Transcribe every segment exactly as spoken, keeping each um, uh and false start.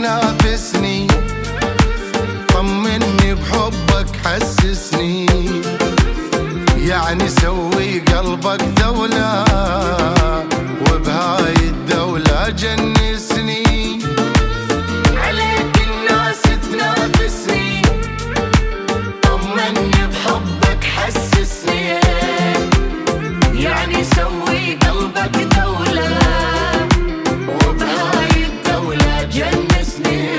تنافسني، طمني بحبك حسسني، يعني سوي قلبك دولة وبهاي الدولة جنسني. عليك الناس تنافسني، طمني بحبك حسسني، يعني سوي قلبك دولة وبهاي الدولة جنسني.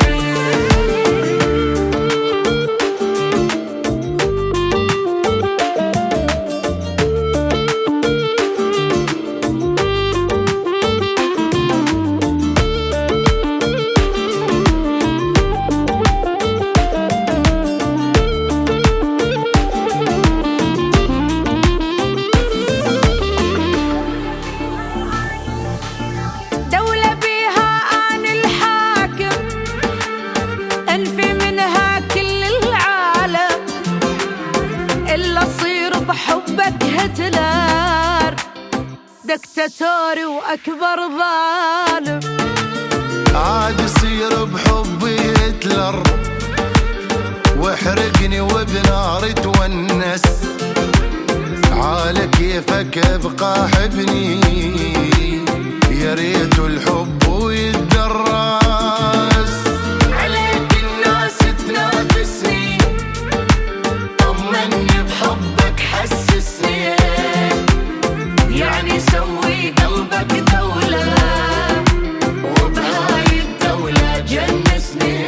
بحبك هتلر دكتاتوري وأكبر ظالم، عاد يصير بحبي هتلر واحرقني وبنار تونس، عال كيفك ابقى حبني، يا ريت الحب ويتدرس. عليك الناس تنافسني، طمني بحبك حسسني، يعني سوي قلبك دولة وبهاي الدولة جنسني.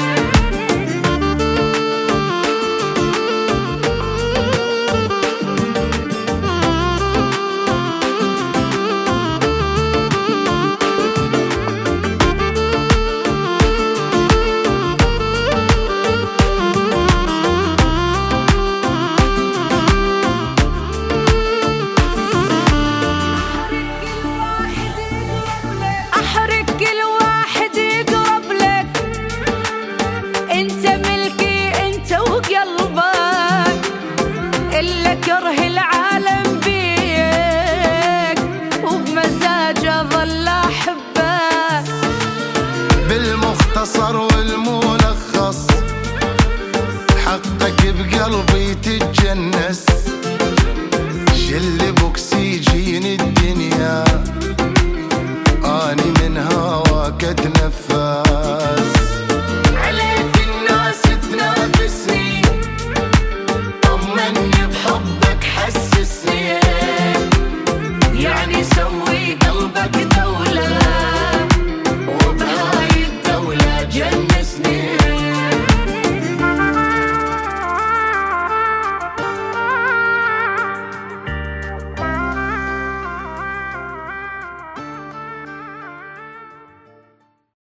كره العالم بيك وبمزاج اظل احبه، بالمختصر والملخص حقك بقلبي تتجنس،